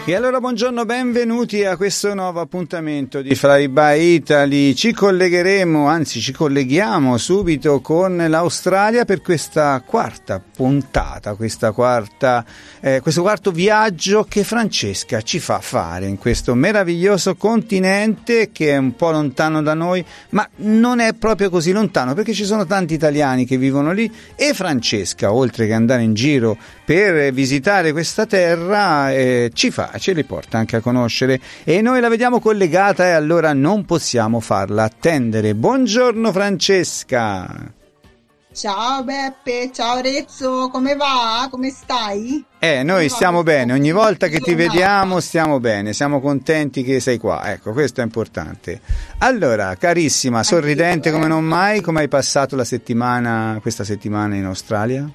E allora buongiorno, benvenuti a questo nuovo appuntamento di Fly by Italy. Ci colleghiamo subito con l'Australia per questa quarta puntata, questo quarto viaggio che Francesca ci fa fare in questo meraviglioso continente che è un po' lontano da noi, ma non è proprio così lontano perché ci sono tanti italiani che vivono lì e Francesca, oltre che andare in giro per visitare questa terra, ce li porta anche a conoscere e noi la vediamo collegata e allora non possiamo farla attendere. Buongiorno Francesca. Ciao Beppe, ciao Rezzo, come va? Come stai? Noi stiamo bene, ogni volta che ti vediamo stiamo bene, siamo contenti che sei qua, ecco, questo è importante. Allora, carissima, sorridente come non mai, come hai passato questa settimana in Australia?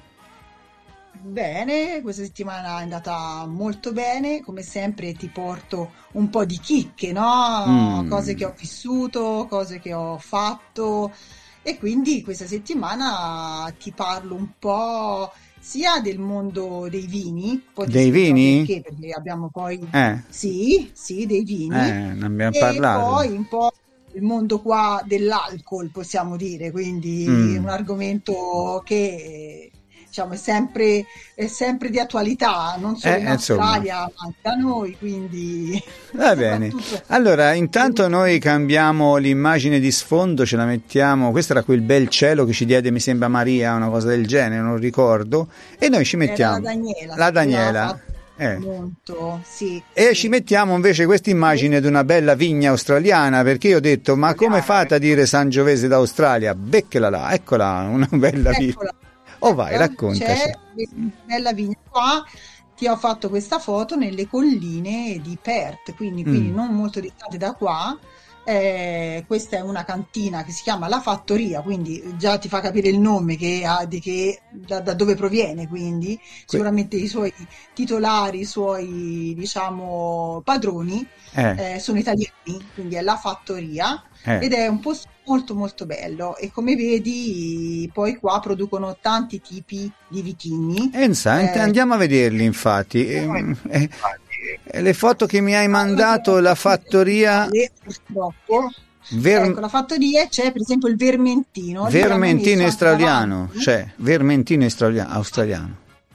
Bene, questa settimana è andata molto bene, come sempre ti porto un po' di chicche, no? Cose che ho vissuto, cose che ho fatto e quindi questa settimana ti parlo un po' sia del mondo dei vini, poi dei vini? Perché abbiamo poi sì, dei vini, ne abbiamo e parlato. poi un po' il mondo qua dell'alcol, possiamo dire, quindi un argomento che diciamo è sempre di attualità, non solo in Australia, ma anche da noi, quindi va bene. Allora, intanto noi cambiamo l'immagine di sfondo, ce la mettiamo, questo era quel bel cielo che ci diede, mi sembra Maria, una cosa del genere, non ricordo, e noi ci mettiamo la Daniela. Molto, sì, e sì. Ci mettiamo invece questa immagine di una bella vigna australiana, perché io ho detto, ma come fate a dire Sangiovese d'Australia? Becchela là, eccola, una bella vigna. Vai, raccontaci. C'è una bella vigna qua, ti ho fatto questa foto nelle colline di Perth, quindi non molto distante da qua. Questa è una cantina che si chiama La Fattoria, quindi già ti fa capire il nome da dove proviene, quindi sicuramente i suoi titolari, i suoi diciamo padroni sono italiani, quindi è La Fattoria ed è un posto molto molto bello e come vedi poi qua producono tanti tipi di vitigni. Andiamo a vederli infatti. Le foto che mi hai mandato, La Fattoria, purtroppo ecco, La Fattoria c'è per esempio il vermentino australiano, vermentino australiano,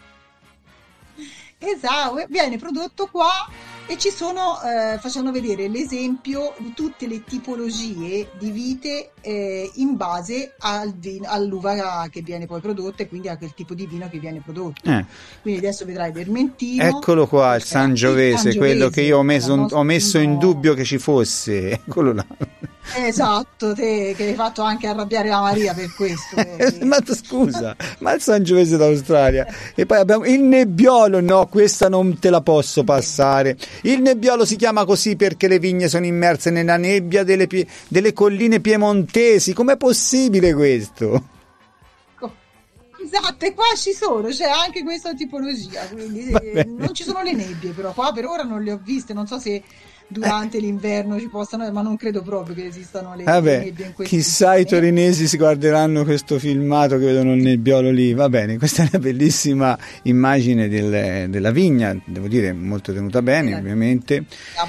esatto, viene prodotto qua e ci sono, facciamo vedere l'esempio di tutte le tipologie di vite in base all'uva che viene poi prodotta e quindi anche il tipo di vino che viene prodotto. Quindi adesso vedrai vermentino. Eccolo qua, il Sangiovese, quello che io ho messo in dubbio che ci fosse, eccolo là. Esatto, te che hai fatto anche arrabbiare la Maria per questo. Ma scusa, ma il Sangiovese d'Australia. E poi abbiamo il Nebbiolo, no, questa non te la posso passare. Il Nebbiolo si chiama così perché le vigne sono immerse nella nebbia delle colline piemontesi. Com'è possibile questo? Esatto, e qua c'è anche questa tipologia, quindi non ci sono le nebbie, però qua per ora non le ho viste, non so se durante l'inverno ci possano, ma non credo proprio che esistano le nebbie in questi chissà i torinesi si guarderanno questo filmato che vedono il nebbiolo lì. Va bene, questa è una bellissima immagine della vigna, devo dire molto tenuta bene, ovviamente.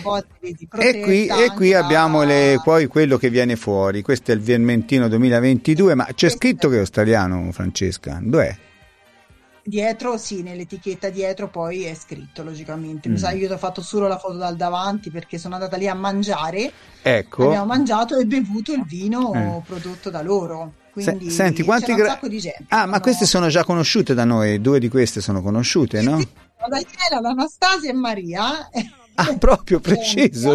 E qui abbiamo poi quello che viene fuori, questo è il Vermentino 2022, ma c'è scritto che è australiano, Francesca, dov'è? Dietro, sì, nell'etichetta dietro poi è scritto, logicamente. Mi sa, io ti ho fatto solo la foto dal davanti perché sono andata lì a mangiare. Ecco. Abbiamo mangiato e bevuto il vino prodotto da loro. Quindi senti, c'era un sacco di gente. Ma queste sono già conosciute da noi, 2 di queste sono conosciute, no? Sì, la Daniela, l'Anastasia e Maria. Proprio preciso.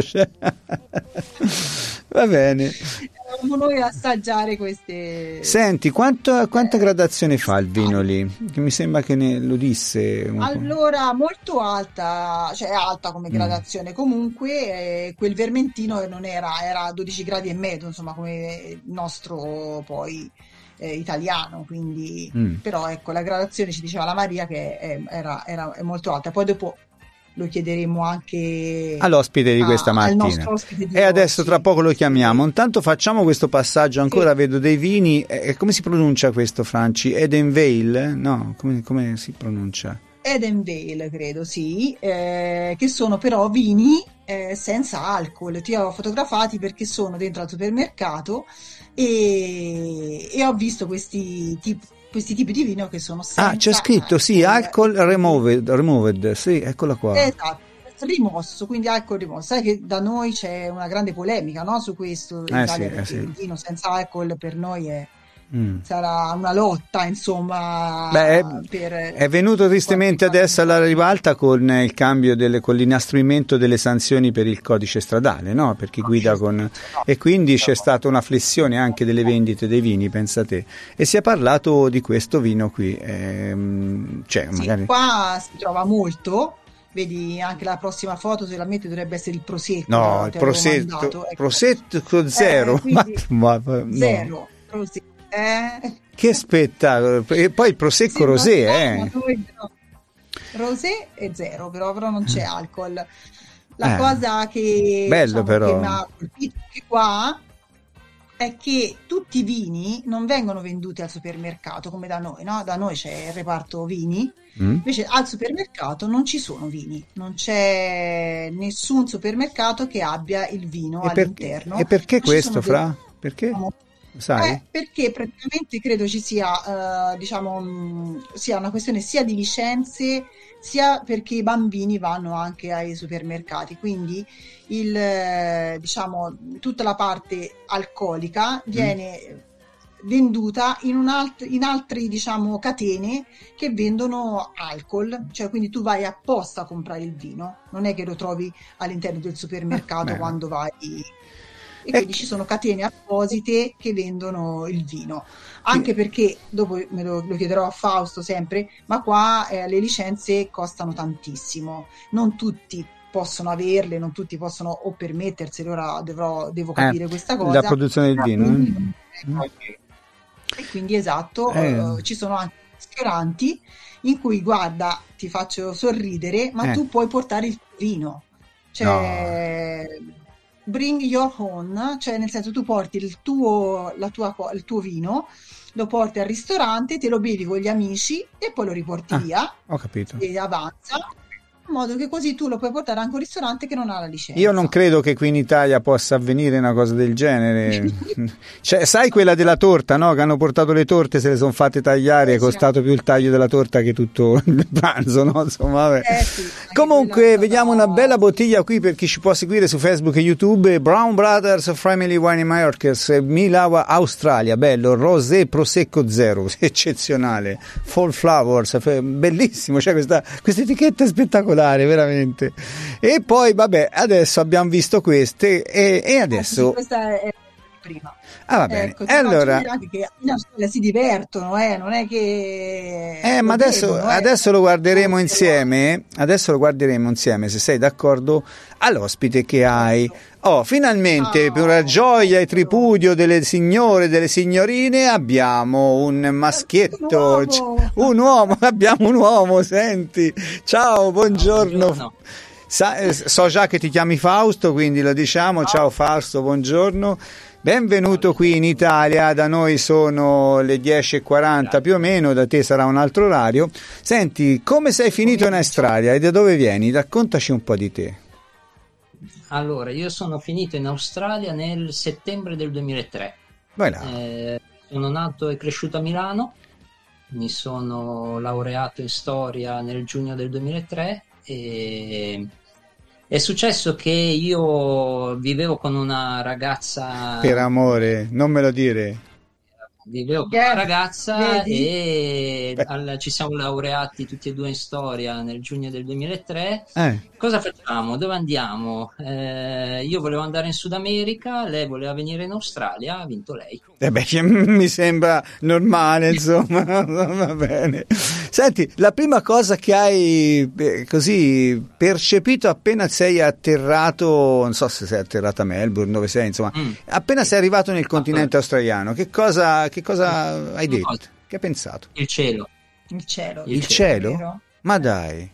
Va bene. Dobbiamo noi assaggiare queste. Senti, quanta gradazione fa il vino lì? Che mi sembra che lo disse. Allora, molto alta, cioè alta come gradazione. Comunque, quel vermentino non era 12 gradi e mezzo, insomma, come il nostro poi italiano. Quindi, però ecco, la gradazione ci diceva la Maria che è molto alta. Poi dopo lo chiederemo anche all'ospite di questa mattina. Al nostro ospite di e adesso tra poco lo chiamiamo. Intanto facciamo questo passaggio ancora, vedo dei vini. Come si pronuncia questo, Franci? Edenvale? No, come si pronuncia? Edenvale, credo, sì, che sono però vini senza alcol. Ti ho fotografati perché sono dentro al supermercato e ho visto questi tipi di vino che sono Ah, c'è senza scritto, sì, alcol. alcohol removed, sì, eccola qua. Esatto, rimosso, quindi alcol rimosso. Sai che da noi c'è una grande polemica, no, su questo in Sì, Italia perché sì. il vino senza alcol per noi Mm. sarà una lotta, Beh, insomma, è venuto per quanto tristemente riguarda adesso alla noi. ribalta con il cambio con l'inasprimento delle sanzioni per il codice stradale, no? Per chi guida con... E quindi c'è stata una flessione anche delle vendite dei vini, pensa te. E si è parlato di questo vino qui. Cioè, Sì, magari... qua si trova molto, vedi anche la prossima foto, se la metti dovrebbe essere il Prosecco, No, il ti avevo mandato, ecco. Prosecco zero. Quindi No. zero, Prosecco. Che spettacolo! E poi il Prosecco Sembra rosé, strano, ma noi no. Rosé è zero, però non c'è alcol. La cosa che, bello diciamo, che mi però. ha colpito anche qua è che tutti i vini non vengono venduti al supermercato come da noi, no? Da noi c'è il reparto vini, Mm? invece al supermercato non ci sono vini, non c'è nessun supermercato che abbia il vino all'interno, E perché ma ci sono questo, Fra? Perché? diciamo, Sai? perché praticamente credo ci sia, sia una questione sia di licenze, sia perché i bambini vanno anche ai supermercati, quindi tutta la parte alcolica Mm? viene venduta in altre, diciamo, catene che vendono alcol, cioè quindi tu vai apposta a comprare il vino, non è che lo trovi all'interno del supermercato Beh. quando vai. E E quindi ci sono catene apposite che vendono il vino, chi- anche perché dopo lo chiederò a Fausto sempre, ma qua le licenze costano tantissimo, non tutti possono averle, non tutti possono o permettersele, ora devo capire questa la cosa. produzione del vino, Ecco. E quindi esatto, eh? ci sono anche ristoranti in cui, guarda, ti faccio sorridere, ma Eh, tu puoi portare il tuo vino, no. cioè bring your own, cioè nel senso tu porti il tuo vino, lo porti al ristorante, te lo bevi con gli amici e poi lo riporti Ah, via ho capito. e avanza, in modo che così tu lo puoi portare anche a un ristorante che non ha la Io non licenza. credo che qui in Italia possa avvenire una cosa del genere. Cioè, sai quella della torta, no? Che hanno portato le torte, se le sono fatte tagliare, è Sì, costato più il taglio della torta che tutto il pranzo, no? Insomma, vabbè. sì, anche quella è Comunque, stata. vediamo una bella bottiglia qui per chi ci può seguire su Facebook e YouTube. Brown Brothers Family Wine Markers, Milawa, Australia. Bello, Rosé Prosecco Zero, eccezionale. Fall Flowers, bellissimo. C'è questa etichetta spettacolare, veramente. E poi, vabbè, adesso abbiamo visto queste e Sì, adesso... questa è prima. Ah, va bene. Ecco, E ti faccio allora... vedere anche che in Australia si divertono, non è che Ma lo bevono, adesso lo guarderemo insieme. Adesso lo guarderemo insieme, se sei d'accordo, all'ospite che hai. Oh, finalmente, per la gioia e tripudio delle signore e delle signorine, abbiamo un maschietto, un uomo, abbiamo un uomo, senti. Ciao, buongiorno. So già che ti chiami Fausto, quindi lo diciamo. Ciao Fausto, buongiorno. Benvenuto qui in Italia, da noi sono le 10:40 più o meno, da te sarà un altro orario. Senti, come sei finito in Australia e da dove vieni? Raccontaci un po' di te. Allora, io sono finito in Australia nel settembre del 2003. Vai là. Sono nato e cresciuto a Milano, mi sono laureato in storia nel giugno del 2003 e è successo che io vivevo con una ragazza. Per amore, non me lo dire. Vivevo con una ragazza vedi? e ci siamo laureati tutti e due in storia nel giugno del 2003. Cosa facciamo? Dove andiamo? Io volevo andare in Sud America, lei voleva venire in Australia, ha vinto lei. Mi sembra normale, insomma, va bene. Senti, la prima cosa che hai così percepito appena sei atterrato, non so se sei atterrato a Melbourne, dove sei, insomma, appena sei arrivato nel continente australiano, che cosa hai detto? Che hai pensato? Il cielo. Il cielo. Il cielo? Vero? Ma dai.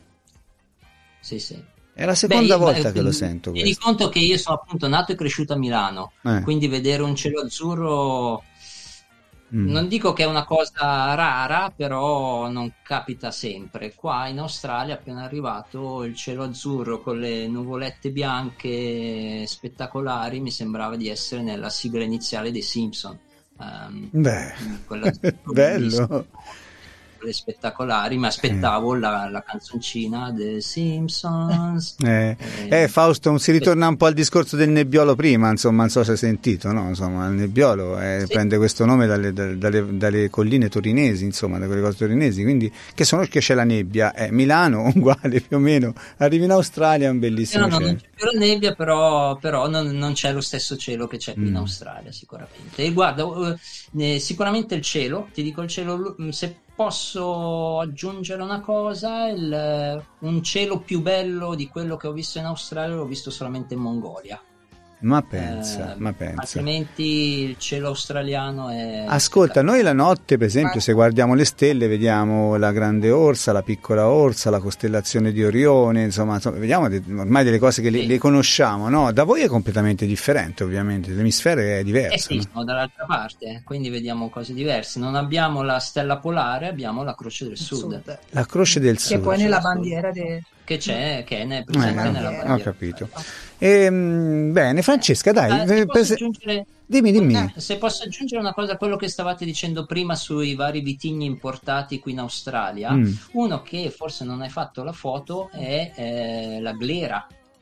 Sì, sì. È la seconda volta che lo sento. Tieni conto che io sono appunto nato e cresciuto a Milano, quindi vedere un cielo azzurro Non dico che è una cosa rara, però non capita sempre. Qua in Australia, appena arrivato, il cielo azzurro con le nuvolette bianche spettacolari, mi sembrava di essere nella sigla iniziale dei Simpson. Beh, Quella bello. le spettacolari, mi aspettavo la canzoncina dei Simpsons. Fausto, si ritorna un po' al discorso del nebbiolo prima, insomma, non so se hai sentito, no? Insomma, il nebbiolo Sì. prende questo nome dalle colline torinesi, insomma, da quelle cose torinesi, quindi che c'è la nebbia. Milano, uguale più o meno, arrivi in Australia, è un bellissimo No, cielo. non c'è più la nebbia, però non c'è lo stesso cielo che c'è qui in Australia, sicuramente. E guarda, sicuramente il cielo, ti dico il cielo, se posso aggiungere una cosa, un cielo più bello di quello che ho visto in Australia l'ho visto solamente in Mongolia. Ma pensa. Altrimenti il cielo australiano è... Ascolta, noi la notte, per esempio, se guardiamo le stelle, vediamo la grande orsa, la piccola orsa, la costellazione di Orione, insomma vediamo ormai delle cose che le conosciamo, no? Da voi è completamente differente, ovviamente, l'emisfero è diverso. Sì, siamo dall'altra parte, quindi vediamo cose diverse. Non abbiamo la stella polare, abbiamo la croce del sud. La croce del sud. Che poi nella bandiera che c'è, che è presente nella bandiera. Ho capito. Bene, Francesca, dai, dimmi. Se posso aggiungere una cosa a quello che stavate dicendo prima sui vari vitigni importati qui in Australia, uno che forse non hai fatto la foto è la glera.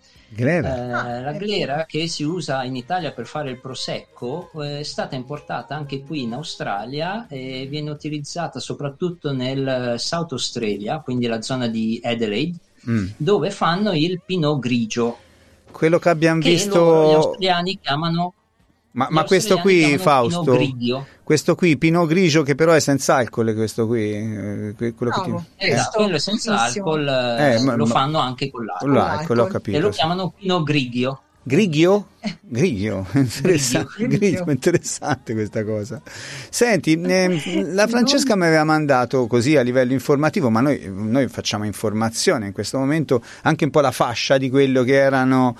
La glera, che si usa in Italia per fare il prosecco, è stata importata anche qui in Australia e viene utilizzata soprattutto nel South Australia, quindi la zona di Adelaide, dove fanno il Pinot Grigio, quello che abbiamo visto gli australiani chiamano. Ma questo qui, Fausto, questo qui, Pinot Grigio, che però è senza alcol, questo qui, quello è senza alcol, lo fanno anche con l'alcol. L'ho capito. E lo chiamano Pinot Grigio. Grigio? Interessante questa cosa. Senti, la Francesca mi aveva mandato così a livello informativo, ma noi facciamo informazione in questo momento, anche un po' la fascia di quello che erano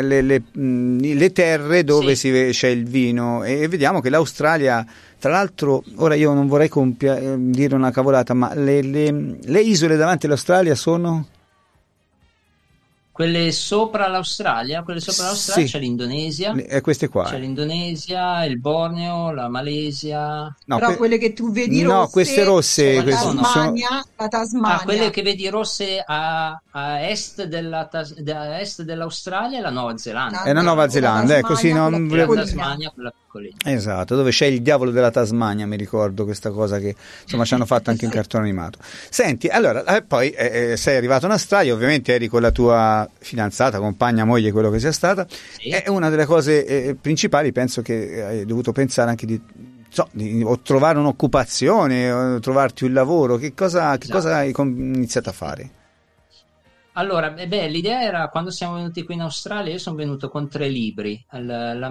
le terre dove c'è il vino, e vediamo che l'Australia, tra l'altro, ora io non vorrei dire una cavolata, ma le isole davanti all'Australia sono... Quelle sopra l'Australia c'è l'Indonesia, queste qua. C'è l'Indonesia, il Borneo, la Malesia. No, però quelle che tu vedi rosse, no, queste rosse, la Tasmania. Quelle che vedi rosse a est dell'Australia è la Nuova Zelanda. È la Nuova Zelanda, così non la Tasmania, quella piccolina. Esatto, dove c'è il diavolo della Tasmania, mi ricordo questa cosa che insomma ci hanno fatto anche in cartone animato. Senti, allora, poi sei arrivato in Australia, ovviamente eri con la tua fidanzata, compagna, moglie, quello che sia stata. Sì. È una delle cose principali, penso che hai dovuto pensare anche di trovare un'occupazione, o trovarti un lavoro. Che cosa hai iniziato a fare? Allora, l'idea era, quando siamo venuti qui in Australia, io sono venuto con 3 libri. La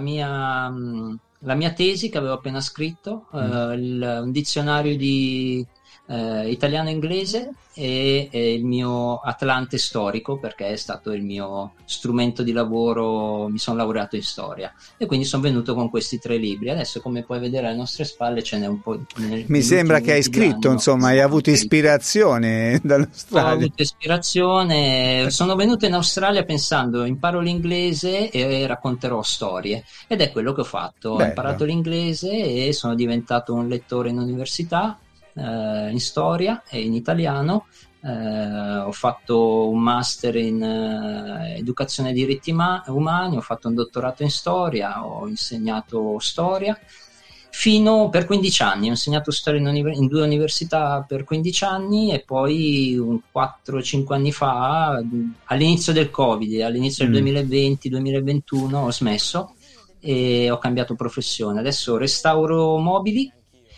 mia tesi che avevo appena scritto, un dizionario di italiano-inglese e il mio Atlante storico, perché è stato il mio strumento di lavoro, mi sono laureato in storia e quindi sono venuto con questi 3 libri. Adesso, come puoi vedere alle nostre spalle, ce n'è un po'. Mi sembra che hai scritto, insomma, hai avuto ispirazione dall'Australia. Ho avuto ispirazione, sono venuto in Australia pensando imparo l'inglese e racconterò storie, ed è quello che ho fatto. Ho imparato l'inglese e sono diventato un lettore in università, in storia e in italiano. Ho fatto un master in educazione e diritti umani, ho fatto un dottorato in storia, ho insegnato storia per 15 anni, ho insegnato storia in 2 università per 15 anni e poi 4-5 anni fa, all'inizio del Covid, all'inizio del 2020-2021 ho smesso e ho cambiato professione. Adesso restauro mobili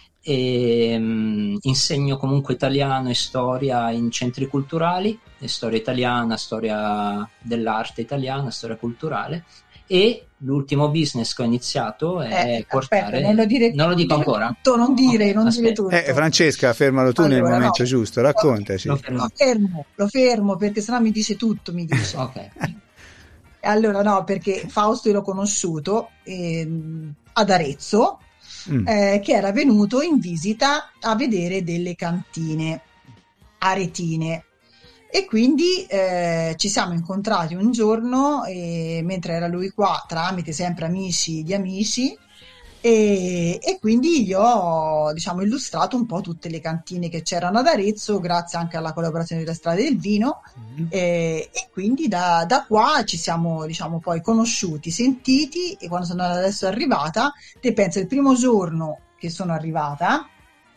e insegno comunque italiano e storia in centri culturali, storia italiana, storia dell'arte italiana, storia culturale. E l'ultimo business che ho iniziato è portare... Aspetta, non lo dico ancora? Non dire tutto. Francesca, fermalo tu nel momento giusto, raccontaci. Lo fermo perché sennò mi dice tutto, Ok. Allora no, perché Fausto io l'ho conosciuto ad Arezzo, che era venuto in visita a vedere delle cantine aretine. E quindi ci siamo incontrati un giorno, mentre era lui qua, tramite sempre amici di amici, e quindi gli ho, diciamo, illustrato un po' tutte le cantine che c'erano ad Arezzo, grazie anche alla collaborazione della Strada del Vino, e quindi da qua ci siamo, diciamo, poi conosciuti, sentiti, e quando sono adesso arrivata, te pensa, il primo giorno che sono arrivata,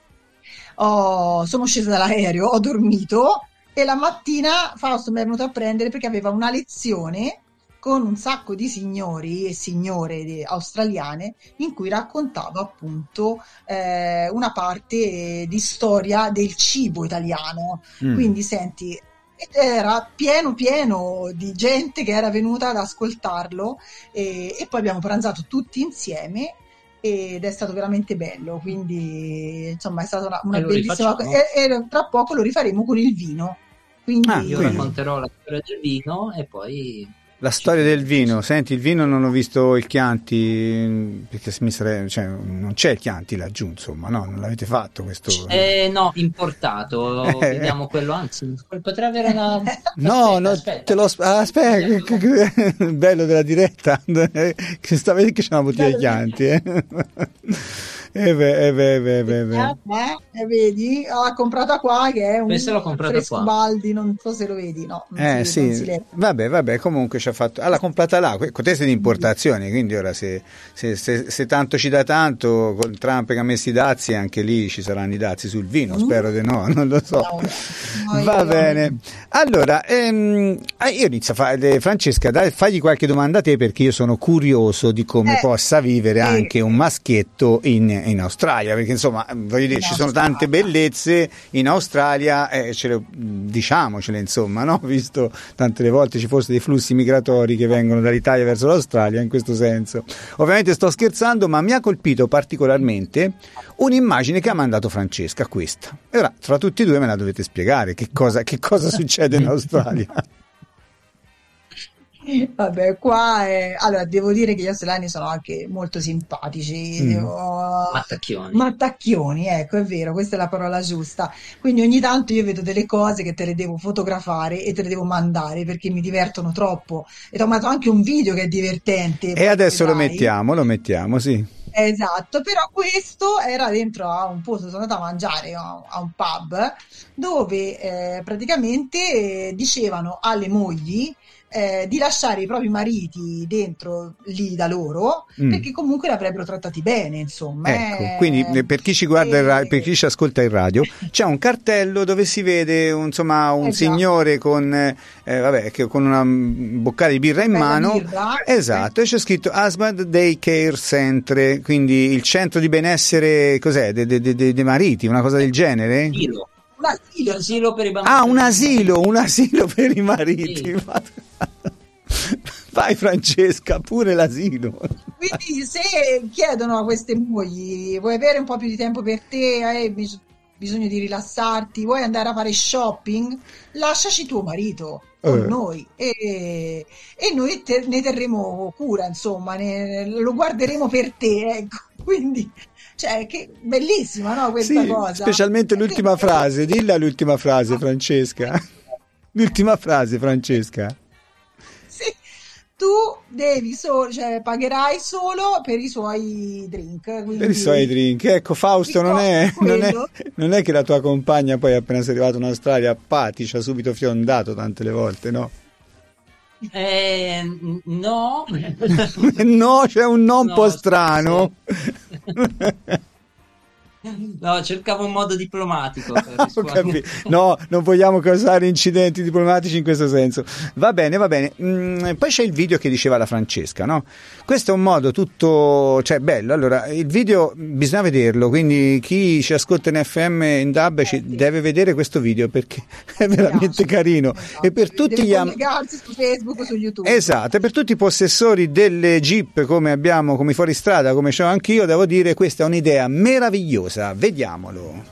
sono scesa dall'aereo, ho dormito, e la mattina Fausto mi è venuto a prendere perché aveva una lezione con un sacco di signori e signore australiane in cui raccontava appunto una parte di storia del cibo italiano. Quindi senti, era pieno di gente che era venuta ad ascoltarlo, e poi abbiamo pranzato tutti insieme ed è stato veramente bello, quindi insomma è stata una bellissima cosa, e tra poco lo rifaremo con il vino, quindi io racconterò la storia del vino e poi la storia del vino. Senti, il vino non ho visto il Chianti, perché non c'è il Chianti laggiù, insomma, no? Non l'avete fatto questo? No, importato. Vediamo quello, anzi, potrei avere una... Aspetta. Te lo aspetta, bello della diretta, che sta vedendo che c'è una bottiglia di Chianti, vedi, l'ha comprata qua, che è un Frescobaldi, non so se lo vedi, no? Vabbè, comunque ci ha fatto, l'ha comprata là, contesti di importazione, quindi ora se tanto ci dà tanto, con Trump che ha messo i dazi, anche lì ci saranno i dazi sul vino, spero di no, non lo so. Va bene, allora io inizio a fare, Francesca, fagli qualche domanda a te, perché io sono curioso di come possa vivere anche un maschietto in Australia, perché insomma, voglio dire, ci sono tante bellezze in Australia, diciamocele, insomma, no? Visto tante le volte ci fossero dei flussi migratori che vengono dall'Italia verso l'Australia, in questo senso. Ovviamente sto scherzando, ma mi ha colpito particolarmente un'immagine che ha mandato Francesca, questa. E ora, fra tutti e due me la dovete spiegare, che cosa succede in Australia. Vabbè, qua allora devo dire che gli australiani sono anche molto simpatici, mattacchioni, ecco, è vero, questa è la parola giusta. Quindi ogni tanto io vedo delle cose che te le devo fotografare e te le devo mandare perché mi divertono troppo, e ti ho mandato anche un video che è divertente e adesso lo mettiamo, sì. Esatto, però questo era dentro a un posto, sono andata a mangiare a un pub dove praticamente dicevano alle mogli di lasciare i propri mariti dentro lì da loro, perché comunque li avrebbero trattati bene, insomma. Ecco, quindi per chi ci guarda, per chi ci ascolta in radio, c'è un cartello dove si vede un signore con una boccale di birra in mano, esatto, e c'è scritto Husband Day Care Center, quindi il centro di benessere, cos'è, dei mariti, una cosa del genere? Un asilo per i bambini. Un asilo per i mariti. Sì. Vai Francesca, pure l'asilo. Quindi se chiedono a queste mogli, vuoi avere un po' più di tempo per te, hai bisogno di rilassarti, vuoi andare a fare shopping, lasciaci tuo marito con noi e noi ne terremo cura, insomma, lo guarderemo per te, ecco. Quindi che bellissima, no, questa cosa. Specialmente l'ultima frase, dilla l'ultima frase, Francesca. L'ultima frase, Francesca. Sì, tu devi pagherai solo per i suoi drink. Quindi... Per i suoi drink. Ecco, Fausto, non è che la tua compagna poi appena sei arrivato in Australia, ti ci ha subito fiondato tante le volte, no? No. No, c'è un no un po' strano. No, cercavo un modo diplomatico per rispondere. No, non vogliamo causare incidenti diplomatici in questo senso. Va bene. Poi c'è il video che diceva la Francesca, no? Questo è un modo tutto, bello. Allora, il video bisogna vederlo, quindi chi ci ascolta in FM in DAB deve vedere questo video perché è veramente carino. Esatto. E per tutti deve collegarsi su Facebook o su YouTube. Esatto, e per tutti i possessori delle Jeep come abbiamo, come fuoristrada, come c'ho anch'io, devo dire questa è un'idea meravigliosa. Vediamolo.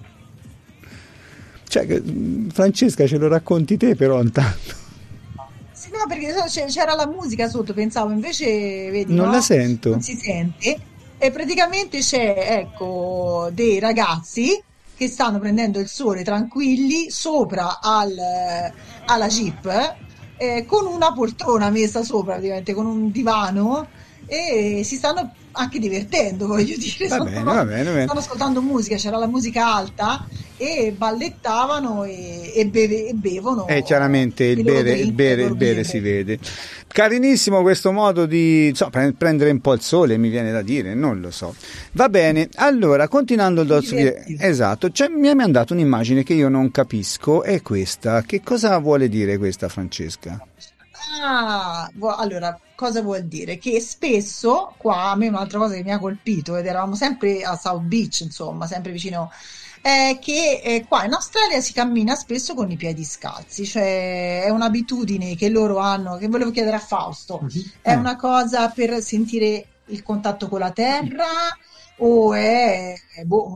Francesca, ce lo racconti te però intanto. Sì, no, perché c'era la musica sotto, pensavo, invece, vedi, Non la no, sento. non si sente. E praticamente c'è, ecco, dei ragazzi che stanno prendendo il sole tranquilli sopra alla Jeep, con una poltrona messa sopra, praticamente, con un divano, e si stanno anche divertendo, voglio dire, Va bene, va bene, va bene. stanno ascoltando musica, c'era la musica alta e ballettavano e E bevono chiaramente i loro il drink, le bere, il loro bere si birre. vede. Carinissimo questo modo di prendere un po' il sole, mi viene da dire, non lo so. Va bene, allora, continuando il Divertito. esatto, cioè, mi hai mandato un'immagine che io non capisco, è questa. Che cosa vuole dire questa, Francesca? Ah, allora, cosa vuol dire? Che spesso qua, a me un'altra cosa che mi ha colpito, ed eravamo sempre a South Beach, insomma, sempre vicino, è che qua in Australia si cammina spesso con i piedi scalzi, cioè è un'abitudine che loro hanno, che volevo chiedere a Fausto, Mhm. è una cosa per sentire il contatto con la terra o è boh,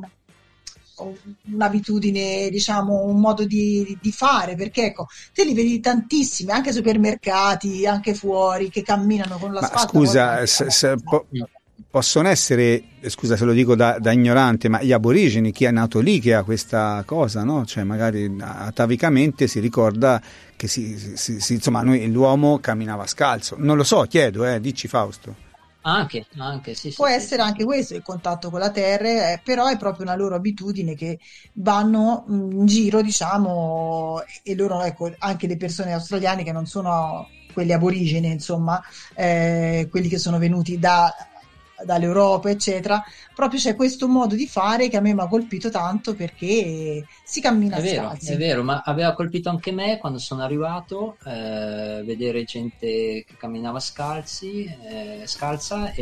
un'abitudine, diciamo, un modo di fare, perché ecco, te li vedi tantissimi, anche ai supermercati, anche fuori, che camminano con Ma l'asfalto, a volte scusa, anche possono essere, scusa se lo dico da ignorante, ma gli aborigeni, chi è nato lì che ha questa cosa, no? Cioè magari atavicamente si ricorda che insomma l'uomo camminava scalzo. Non lo so, chiedo, dici Fausto. Anche, sì, può sì, sì, essere sì. anche questo il contatto con la terra, però è proprio una loro abitudine che vanno in giro, diciamo, e loro, ecco, anche le persone australiane che non sono quelli aborigeni, insomma, quelli che sono venuti dall'Europa, eccetera, proprio c'è questo modo di fare che a me mi ha colpito tanto perché si cammina È scalzi. vero, ma aveva colpito anche me quando sono arrivato, vedere gente che camminava scalza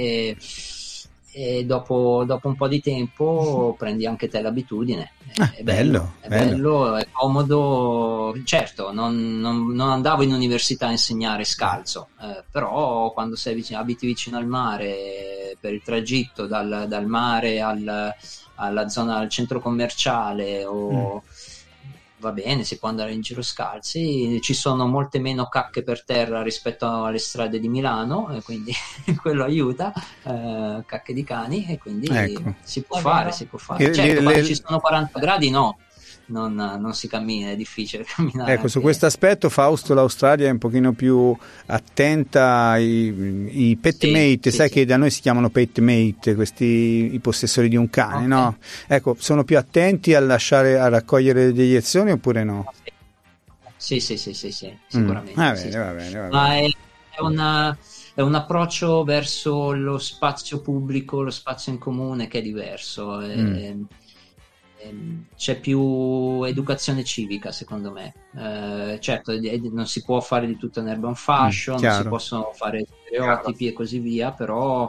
e dopo un po' di tempo prendi anche te l'abitudine. Bello, È bello. bello, è comodo. Certo, non andavo in università a insegnare scalzo, però quando abiti vicino al mare per il tragitto dal mare alla zona, al centro commerciale va bene, si può andare in giro scalzi, ci sono molte meno cacche per terra rispetto alle strade di Milano, e quindi quello aiuta, cacche di cani, e quindi Ecco. si può È fare, vero. si può fare. Certo, Le- quando le- ci sono 40 gradi no, non si cammina, è difficile camminare Ecco, su anche. questo aspetto Fausto, l'Australia è un pochino più attenta ai pet Sì, mate, sì, sai sì. che da noi si chiamano pet mate, i possessori di un cane, Ok. no? Ecco, sono più attenti a raccogliere le deiezioni oppure no? Sì, sì, sì, sì, sì, sicuramente. Va Sì, bene, sì. va bene, va Ma bene. è un approccio verso lo spazio pubblico, lo spazio in comune che è diverso. C'è più educazione civica, secondo me. Certo, non si può fare di tutto in erba un fascio, non si Chiaro. possono fare stereotipi e così via, però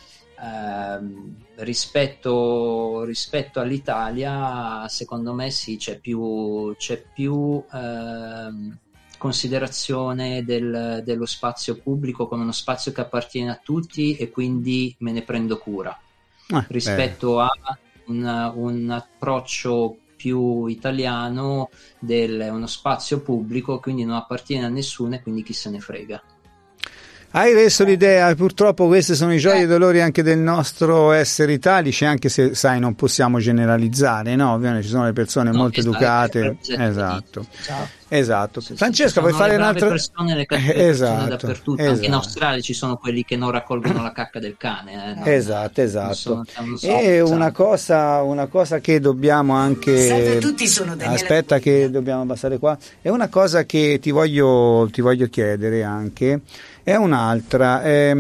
rispetto all'Italia, secondo me sì, c'è più considerazione dello spazio pubblico come uno spazio che appartiene a tutti e quindi me ne prendo cura, Bene. rispetto a un approccio più italiano del uno spazio pubblico, quindi non appartiene a nessuno e quindi chi se ne frega. Hai reso l'idea, purtroppo questi sono i gioie e dolori anche del nostro essere italici, anche se, sai, non possiamo generalizzare, no? Ovviamente ci sono le persone No, molto educate, esatto, Ciao. esatto. Sì, sì, ci Francesca, vuoi sono fare le brave un'altra? persone e le cattive persone Esatto, dappertutto, anche in esatto. Australia ci sono quelli che non raccolgono la cacca del cane, Esatto. non E sono una cosa che dobbiamo Salve a anche, tutti, sono Daniela. aspetta che dobbiamo passare qua, è una cosa che ti voglio chiedere anche, è un'altra,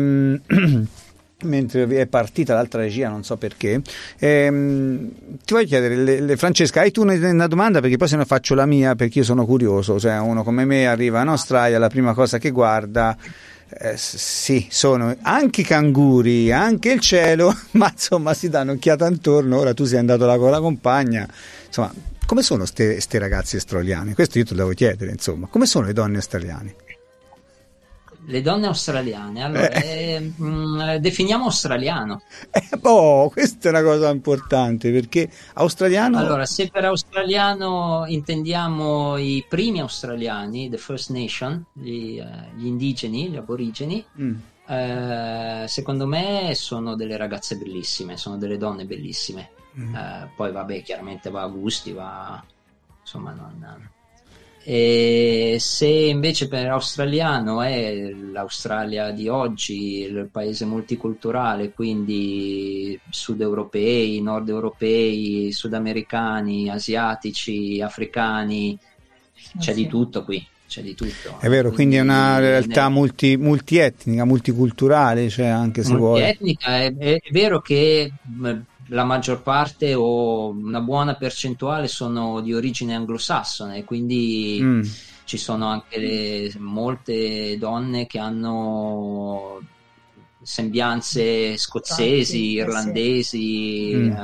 mentre è partita l'altra regia, non so perché, ti voglio chiedere, Francesca, hai tu una domanda? Perché poi se ne faccio la mia, perché io sono curioso, cioè uno come me arriva in Australia, la prima cosa che guarda, sì, sono anche i canguri, anche il cielo, ma insomma si danno un'occhiata intorno. Ora tu sei andato là con la compagna, insomma, come sono ste ragazze australiane? Questo io te lo devo chiedere, insomma, come sono le donne australiane? Le donne australiane, allora, definiamo australiano. Questa è una cosa importante, perché australiano... Allora, se per australiano intendiamo i primi australiani, the First Nation, gli indigeni, gli aborigeni, secondo me sono delle ragazze bellissime, sono delle donne bellissime. Poi vabbè, chiaramente va a gusti, insomma, non... E se invece per australiano è l'Australia di oggi, il paese multiculturale, quindi sud europei, nord europei, sudamericani, asiatici, africani, c'è di tutto qui, c'è di tutto. È vero, quindi è una realtà multietnica, multiculturale, cioè anche se vuoi. Multietnica, è vero che la maggior parte o una buona percentuale sono di origine anglosassone, quindi ci sono anche molte donne che hanno sembianze scozzesi, irlandesi,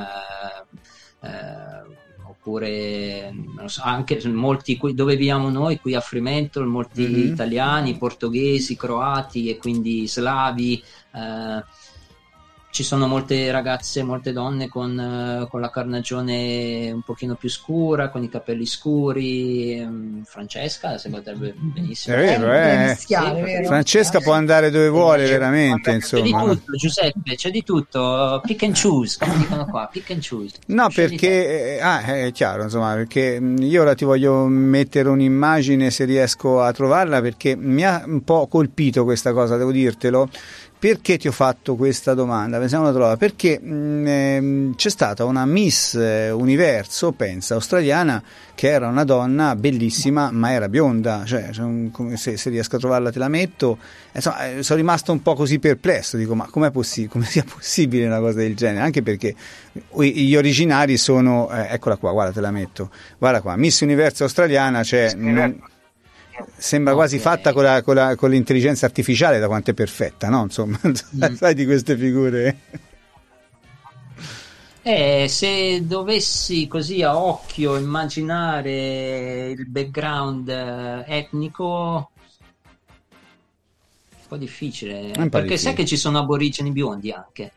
oppure non so, anche molti qui dove viviamo noi, qui a Fremantle, molti italiani, portoghesi, croati e quindi slavi. Ci sono molte ragazze, molte donne con la carnagione un pochino più scura, con i capelli scuri. Francesca si potrebbe benissimo. È vero, vero? Francesca può andare dove vuole, veramente. Insomma. C'è di tutto, Giuseppe, c'è di tutto. Pick and choose, come dicono qua, pick and choose. No, perché è chiaro, insomma, perché io ora ti voglio mettere un'immagine se riesco a trovarla, perché mi ha un po' colpito questa cosa, devo dirtelo. Perché ti ho fatto questa domanda? Pensiamo a trovare. Perché c'è stata una Miss Universo, pensa, australiana, che era una donna bellissima, ma era bionda. Cioè, se riesco a trovarla te la metto. Insomma, sono rimasto un po' così perplesso. Dico, ma com'è possibile? Come sia possibile una cosa del genere? Anche perché gli originari sono... eccola qua, guarda, te la metto. Guarda qua, Miss Universo australiana, cioè... sembra quasi fatta con l'intelligenza artificiale, da quanto è perfetta, no? Insomma, sai di queste figure. Se dovessi così a occhio immaginare il background etnico, un po' difficile, perché sai che ci sono aborigeni biondi anche.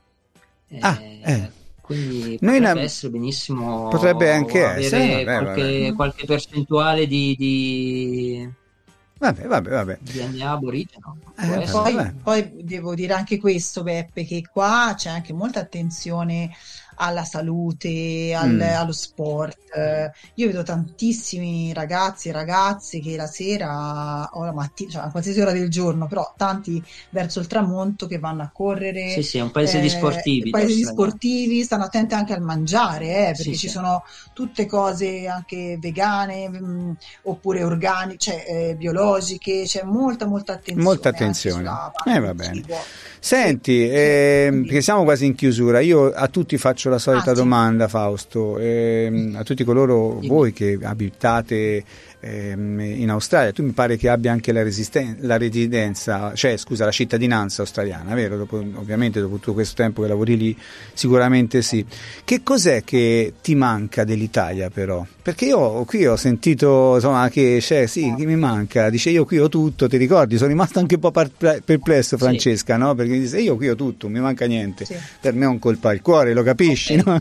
Quindi potrebbe essere benissimo, potrebbe anche avere essere, qualche percentuale di vabbè. DNA aborigeno. Poi devo dire anche questo, Beppe, che qua c'è anche molta attenzione alla salute, allo sport. Io vedo tantissimi ragazzi e ragazze che la sera o la mattina, cioè a qualsiasi ora del giorno, però tanti verso il tramonto, che vanno a correre. Sì, è un paese di sportivi. Paese di sportivi, stanno attenti anche al mangiare, perché ci sono tutte cose anche vegane, oppure organiche, cioè biologiche, c'è molta attenzione. Molta attenzione. Va bene. Senti, perché siamo quasi in chiusura, io a tutti faccio la solita domanda, Fausto, a tutti coloro voi che abitate in Australia. Tu mi pare che abbia anche la residenza, cioè scusa, la cittadinanza australiana, vero? Ovviamente dopo tutto questo tempo che lavori lì, sicuramente sì. Che cos'è che ti manca dell'Italia però? Perché io qui ho sentito, insomma, che che mi manca, dice io qui ho tutto, ti ricordi? Sono rimasto anche un po' perplesso, Francesca, no? Perché dice io qui ho tutto, mi manca niente. Sì. Per me è un colpo al cuore, lo capisci, no?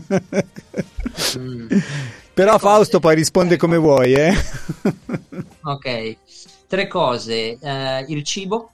Però Fausto poi risponde come vuoi, Ok, 3 cose. Il cibo.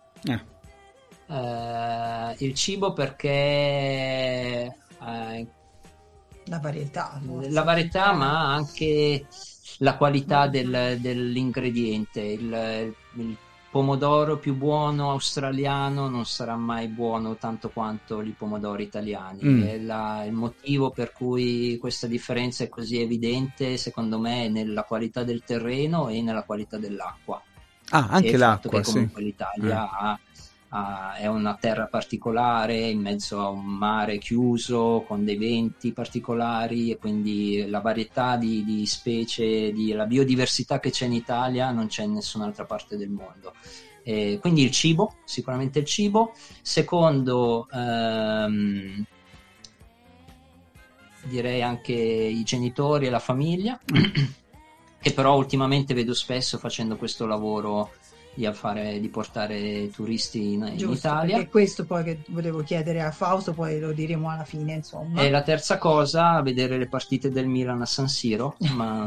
Il cibo perché la varietà, ma anche la qualità dell'ingrediente. Il pomodoro più buono australiano non sarà mai buono tanto quanto i pomodori italiani. Il motivo per cui questa differenza è così evidente, secondo me, è nella qualità del terreno e nella qualità dell'acqua. Anche l'acqua, che comunque l'Italia è una terra particolare in mezzo a un mare chiuso con dei venti particolari, e quindi la varietà di specie, la biodiversità che c'è in Italia non c'è in nessun'altra parte del mondo. Quindi il cibo, sicuramente il cibo. Secondo, direi anche i genitori e la famiglia, che però ultimamente vedo spesso facendo questo lavoro di portare turisti in Giusto, Italia. perché questo poi che volevo chiedere a Fausto, poi lo diremo alla fine, insomma. E la terza cosa, vedere le partite del Milan a San Siro, ma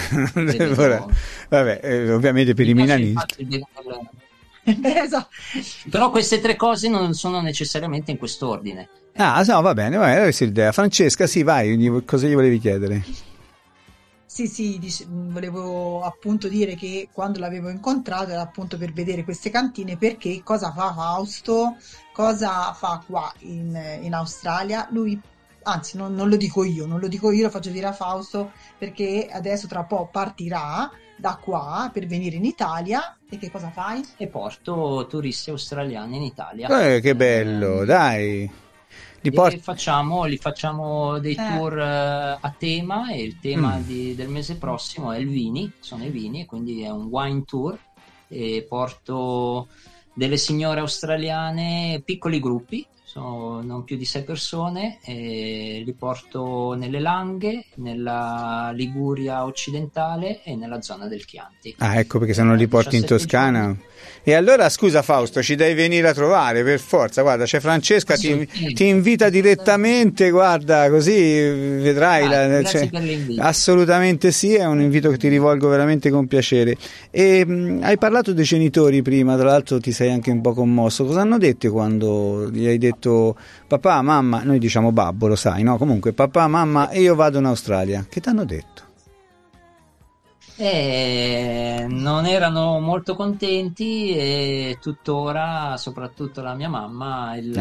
vabbè, ovviamente per i milanisti. Esatto. Però queste tre cose non sono necessariamente in quest'ordine. Ah, no, va bene, adesso l'idea. Francesca, sì, vai, cosa gli volevi chiedere? Sì, volevo appunto dire che quando l'avevo incontrato era appunto per vedere queste cantine, perché cosa fa Fausto, cosa fa qua in Australia. Lui, anzi, non lo dico io, lo faccio dire a Fausto, perché adesso tra poco partirà da qua per venire in Italia. E che cosa fai? E porto turisti australiani in Italia. Che bello, dai! Li facciamo dei tour a tema, e il tema del mese prossimo è sono i vini, quindi è un wine tour, e porto delle signore australiane, piccoli gruppi, sono non più di 6 persone, e li porto nelle Langhe, nella Liguria occidentale e nella zona del Chianti. Ah, ecco perché se non li porti in Toscana. Giorni. E allora scusa Fausto, ci devi venire a trovare per forza, guarda, c'è Francesca, ti invita direttamente, guarda, così vedrai. Grazie per l'invito. Assolutamente sì, è un invito che ti rivolgo veramente con piacere. E hai parlato dei genitori prima, tra l'altro ti sei anche un po' commosso. Cosa hanno detto quando gli hai detto papà, mamma, noi diciamo babbo, lo sai, no? Comunque papà, mamma, io vado in Australia. Che ti hanno detto? Non erano molto contenti, e tuttora, soprattutto la mia mamma, il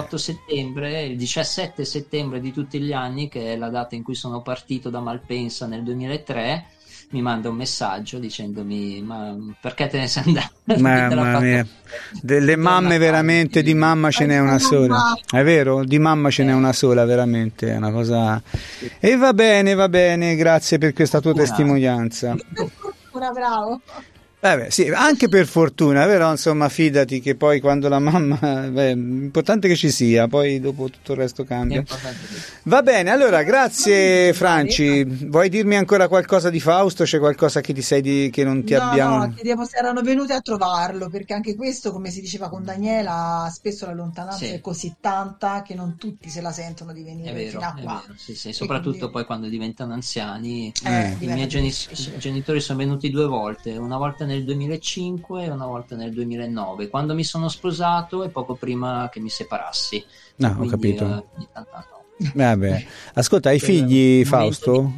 17 settembre di tutti gli anni, che è la data in cui sono partito da Malpensa nel 2003, mi manda un messaggio dicendomi: ma perché te ne sei andato? Mamma mia, delle mamme veramente, di mamma ce n'è una sola, è vero? Di mamma ce n'è una sola, veramente, è una cosa. E va bene, grazie per questa tua testimonianza. Bravo. Sì, anche per fortuna, però insomma fidati che poi quando la mamma, l'importante che ci sia, poi dopo tutto il resto cambia. Va bene, allora grazie Franci. Vuoi dirmi ancora qualcosa di Fausto? C'è qualcosa che che non ti abbiamo? No, chiedevo se erano venuti a trovarlo, perché anche questo, come si diceva con Daniela, spesso la lontananza è così tanta che non tutti se la sentono di venire fino a qua. Sì, soprattutto quindi poi quando diventano anziani. I miei genitori sono venuti 2 volte, una volta nel 2005 e una volta nel 2009, quando mi sono sposato e poco prima che mi separassi. No, quindi, ho capito. Vabbè. Ascolta, hai figli, Fausto?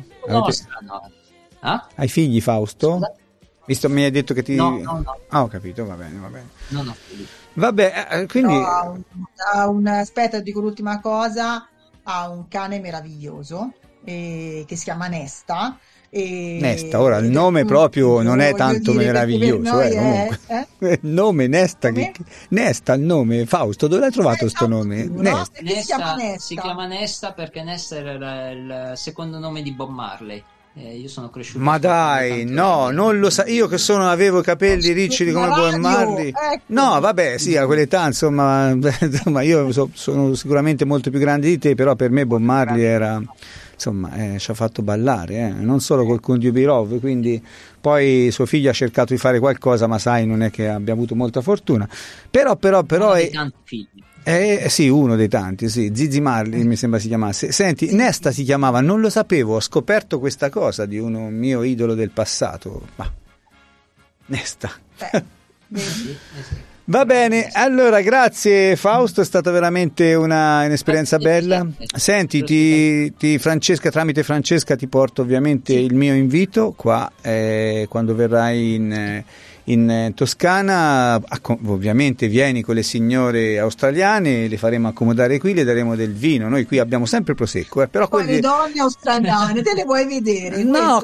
Hai figli, Fausto? Scusa? Visto mi hai detto che ti... No. Ah, ho capito, va bene. No. Vabbè, quindi... Aspetta, dico l'ultima cosa. Ha un cane meraviglioso che si chiama Nesta. Nesta, ora il nome proprio non è tanto meraviglioso, comunque. Il nome Nesta, Nesta, il nome Fausto, dove l'hai trovato questo nome? Nesta. Si chiama Nesta perché Nesta era il secondo nome di Bob Marley. Io sono cresciuto. Ma dai, no, non lo sa. Io che avevo i capelli riccioli come Bob Marley. Ecco. No, vabbè, sì, a quell'età, insomma, io sono sicuramente molto più grande di te, però per me Bob Marley era. Insomma, ci ha fatto ballare, non solo col Condio Birov, quindi poi suo figlio ha cercato di fare qualcosa, ma sai, non è che abbia avuto molta fortuna. Però uno dei tanti figli. Sì, uno dei tanti, sì. Zizi Marley mi sembra si chiamasse. Senti, Nesta si chiamava, non lo sapevo, ho scoperto questa cosa di uno mio idolo del passato. Ma Nesta. Va bene, allora grazie Fausto, è stata veramente un'esperienza bella. Senti, Francesca, tramite Francesca ti porto ovviamente il mio invito qua quando verrai in Toscana, ovviamente vieni con le signore australiane, le faremo accomodare qui, le daremo del vino. Noi qui abbiamo sempre prosecco, però le donne australiane te le vuoi vedere? No,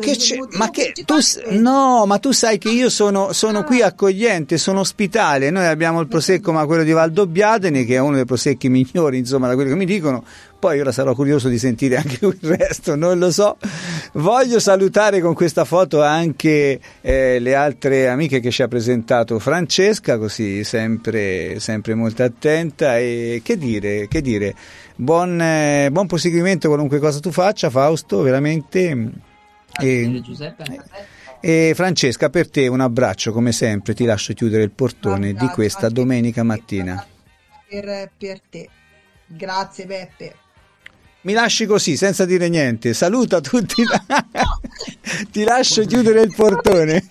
ma tu sai che io sono qui accogliente, sono ospitale. Noi abbiamo il prosecco, ma quello di Valdobbiadene, che è uno dei prosecchi migliori, insomma, da quello che mi dicono. Poi ora sarò curioso di sentire anche il resto, non lo so. Voglio salutare con questa foto anche le altre amiche che ci ha presentato Francesca, così sempre molto attenta. E che dire, buon proseguimento qualunque cosa tu faccia, Fausto, veramente. Giuseppe, E Francesca, per te un abbraccio come sempre, ti lascio chiudere il portone di questa domenica mattina. Per te. Grazie Beppe. Mi lasci così, senza dire niente. Saluta tutti. Ti lascio chiudere il portone.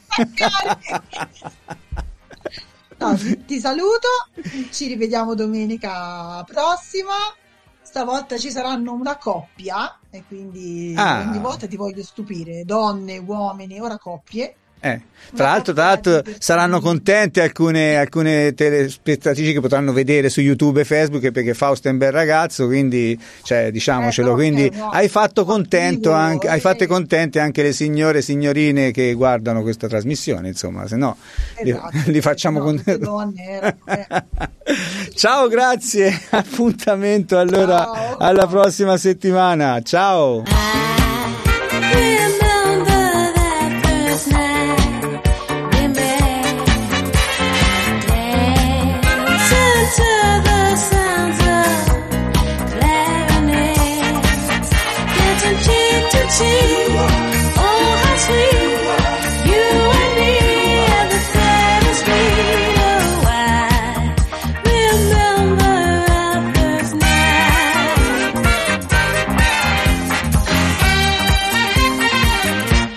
No, ti saluto, ci rivediamo domenica prossima. Stavolta ci saranno una coppia e quindi ogni volta ti voglio stupire. Donne, uomini, ora coppie. Tra l'altro saranno contente alcune telespettatrici che potranno vedere su YouTube e Facebook, perché Fausto è un bel ragazzo, quindi diciamocelo, quindi hai fatto contento anche, hai fatto contente anche le signore e signorine che guardano questa trasmissione, insomma, se no li facciamo contenti. Ciao, grazie, appuntamento allora alla prossima settimana, ciao.